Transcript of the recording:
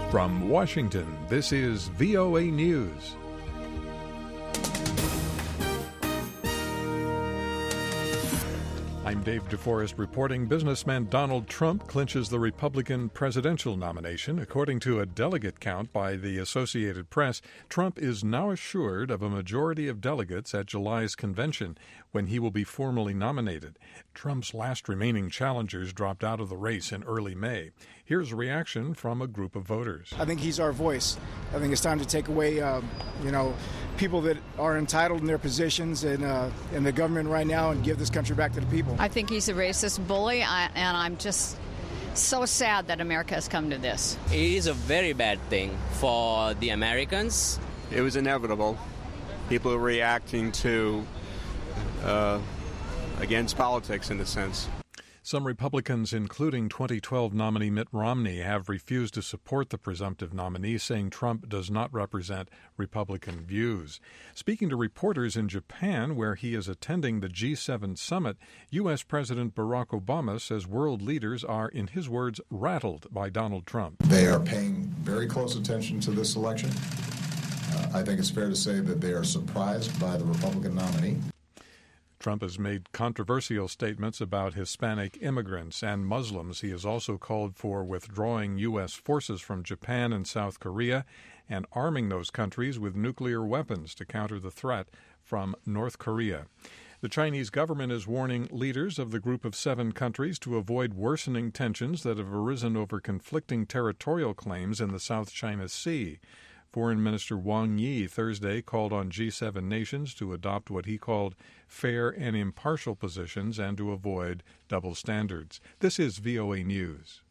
From Washington, this is VOA News. I'm Dave DeForest reporting businessman Donald Trump clinches the Republican presidential nomination. According to a delegate count by the Associated Press, Trump is now assured of a majority of delegates at July's convention, when he will be formally nominated. Trump's last remaining challengers dropped out of the race in early May. Here's a reaction from a group of voters. I think he's our voice. I think it's time to take away, people that are entitled in their positions in the government right now and give this country back to the people. I think he's a racist bully, and I'm just so sad that America has come to this. It is a very bad thing for the Americans. It was inevitable. People are reacting to against politics in a sense. Some Republicans, including 2012 nominee Mitt Romney, have refused to support the presumptive nominee, saying Trump does not represent Republican views. Speaking to reporters in Japan, where he is attending the G7 summit, U.S. President Barack Obama says world leaders are, in his words, rattled by Donald Trump. They are paying very close attention to this election. I think it's fair to say that they are surprised by the Republican nominee. Trump has made controversial statements about Hispanic immigrants and Muslims. He has also called for withdrawing U.S. forces from Japan and South Korea and arming those countries with nuclear weapons to counter the threat from North Korea. The Chinese government is warning leaders of the group of 7 countries to avoid worsening tensions that have arisen over conflicting territorial claims in the South China Sea. Foreign Minister Wang Yi Thursday called on G7 nations to adopt what he called fair and impartial positions and to avoid double standards. This is VOA News.